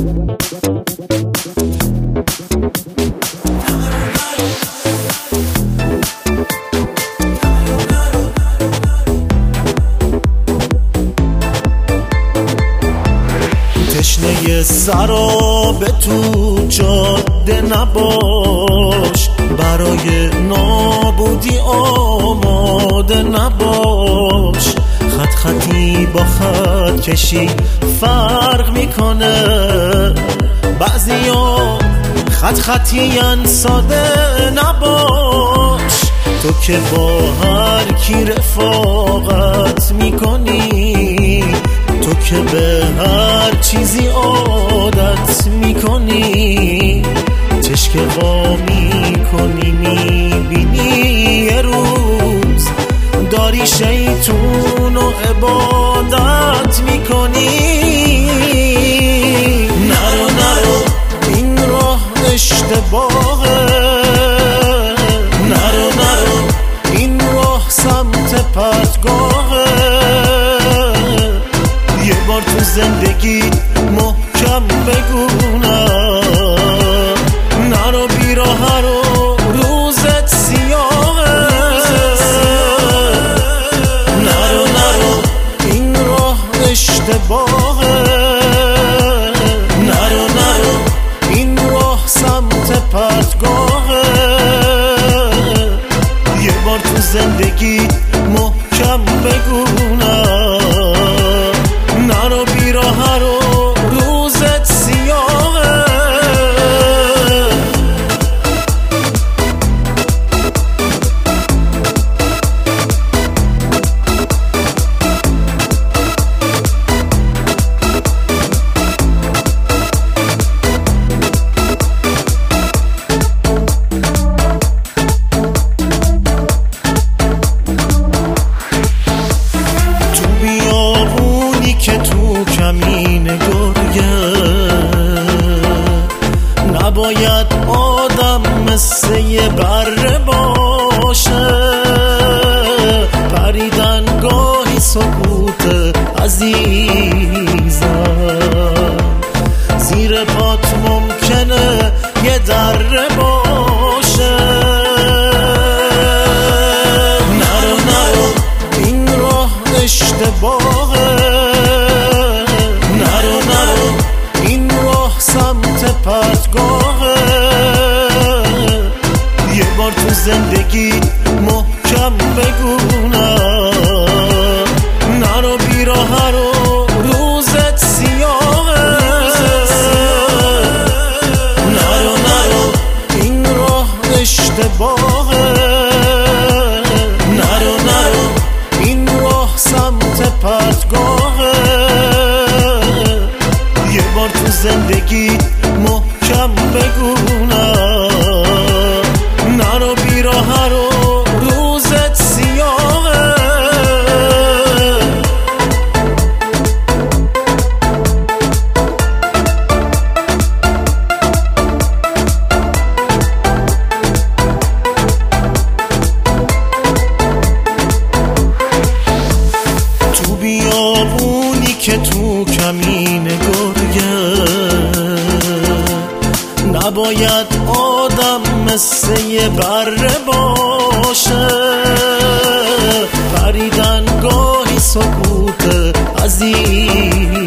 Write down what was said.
تشنه سراب تو جاده نباش، برای نابودی آماده نباش. خط خطی با خط کشی فرق میکنه، بعضیا خط خطیان ساده نباش. تو که با هر کی رفاقت میکنی، تو که به هر چیزی عادت میکنی، چشک وا میکنی میبینی یه روز داری شیطون و عبادت میکنی. نرو نرو این راه اشتباهه، نرو نرو این راه سمت پرتگاهه. یه بار تو زندگی محکم بگو نرو بی راه رو روزت سیاهه. نرو نرو این راه اشتباهه، نرو نرو این راه سمت پرتگاهه. یه بار تو زندگی محکم بگو نرو بی راه رو روزت سیاهه. که تو کمین گرگه نباید آدم مثل یه بره باشه. پریدن گاهی سکوت عزیزم، زیر پات ممکنه یه دره باشه. نرو نرو این راه اشتباهه، پرتگاهه. یه بار تو زندگی محکم بگو نرو بی راه رو روزت سیاهه. نرو نرو این راه اشتباهه، نرو نرو این راه سمت پرتگاهه. یه بار تو زندگی محکم بگو نرو بی راه رو روزت سیاهه. تو بیابونی که تو کمین گرگه نباید آدم مثل یه بره باشه. پریدن گاهی سکوت عزیز